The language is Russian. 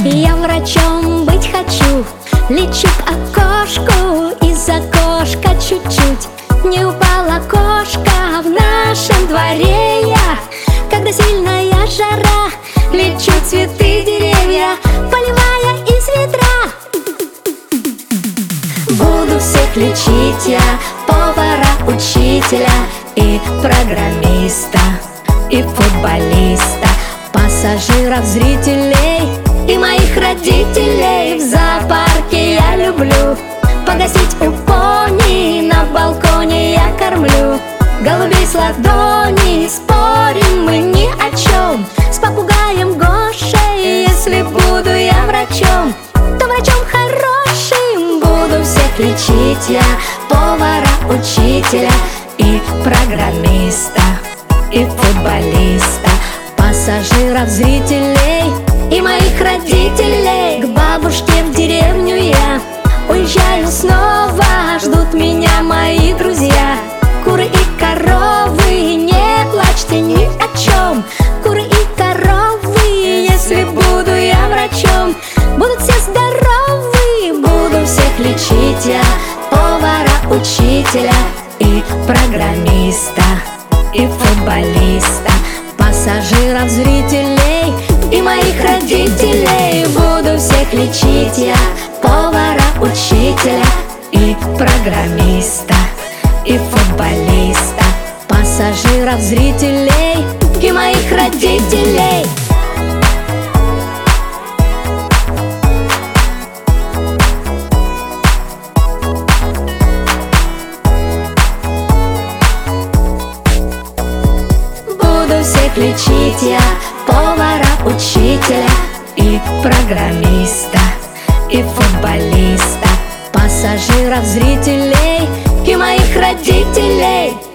Я врачом быть хочу, лечу к окошку, из окошка чуть-чуть не упала кошка. В нашем дворе я, когда сильная жара, лечу цветы, деревья, поливая из ведра. Буду всех лечить я, повара, учителя и программиста, и футболиста, пассажиров, зрителей и моих родителей. В зоопарке я люблю погостить у пони, на балконе я кормлю голубей с ладони. Спорим мы ни о чем с попугаем Гошей. Если буду я врачом, то врачом хорошим. Буду всех лечить я, повара, учителя и программиста, и футболиста, пассажиров, зрителей и моих родителей. К бабушке в деревню я уезжаю снова, ждут меня мои друзья, куры и коровы. Не плачьте ни о чем, куры и коровы. Если буду я врачом, будут все здоровы. Буду всех лечить я, повара, учителя и программиста, и футболиста, пассажиров, зрителей и моих родителей. Буду всех лечить я, повара, учителя и программиста, и футболиста, пассажиров, зрителей и моих родителей. Буду всех лечить я, повара, учителя и программиста, и футболиста, пассажиров, зрителей и моих родителей.